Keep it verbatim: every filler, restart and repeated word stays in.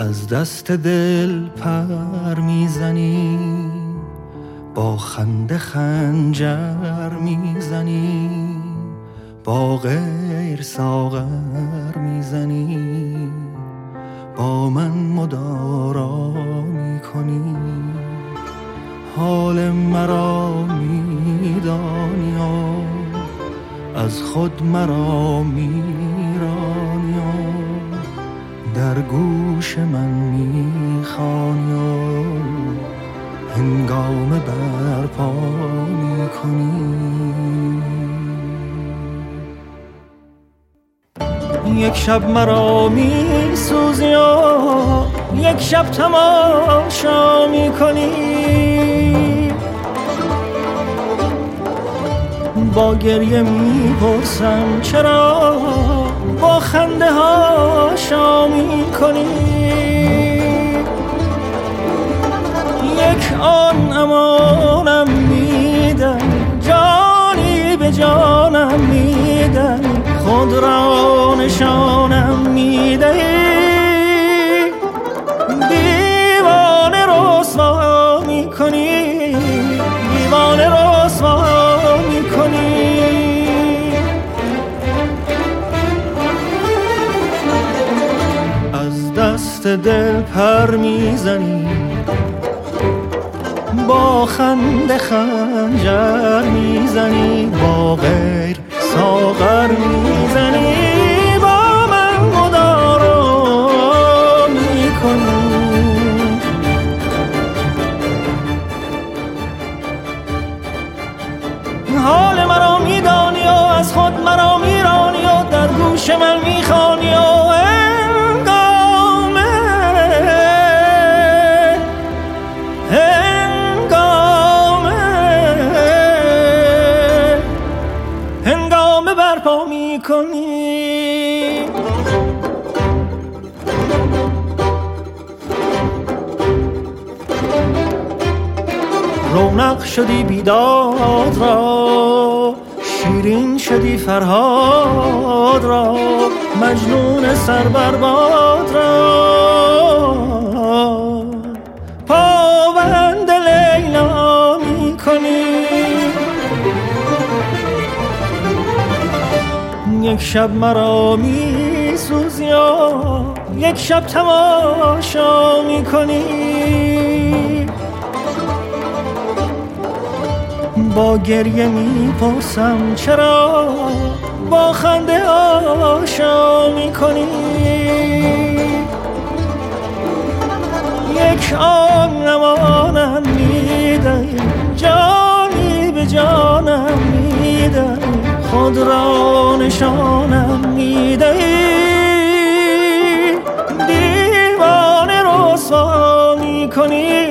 از دست دل پر میزنی، با خنده خنجر میزنی، با غیر ساغر میزنی، با من مدارا میکنی. حال مرا میدانی و از خود مرا میرانی و در گوش من میخوانی و هنگام برپا میکنی. یک شب مرا میسوزی و یک شب تماشا میکنی، با گریه میپرسم چرا با خنده ها شام میکنی. یک آن امانم میدن، جانی به جانم میدن، خود را نشانم میدهی. دیوانه رسوا میکنی، دیوانه رسوا میکنی. از دست دل پر میزنی، با خنده خنجر میزنی، با غیر ساغر میزنی، با من مدارا میکنی. حال مرا میدانی و از خود مرا میرانی و در گوش من میخوانی و هنگامه هنگامه هنگامه برپا میکنی. رونق شدی بیداد را، شیرین شدی فرهاد را، مجنون سر برباد را پابند لیلا میکنی. یک شب مرا میسوزی و یک شب تماشا میکنی، با گریه میپرسم چرا با خنده آشا میکنی. یک آن امانم میدهی، جانی به جانم میدهی، خود را نشانم میدهی. دیوانه رسوا میکنی.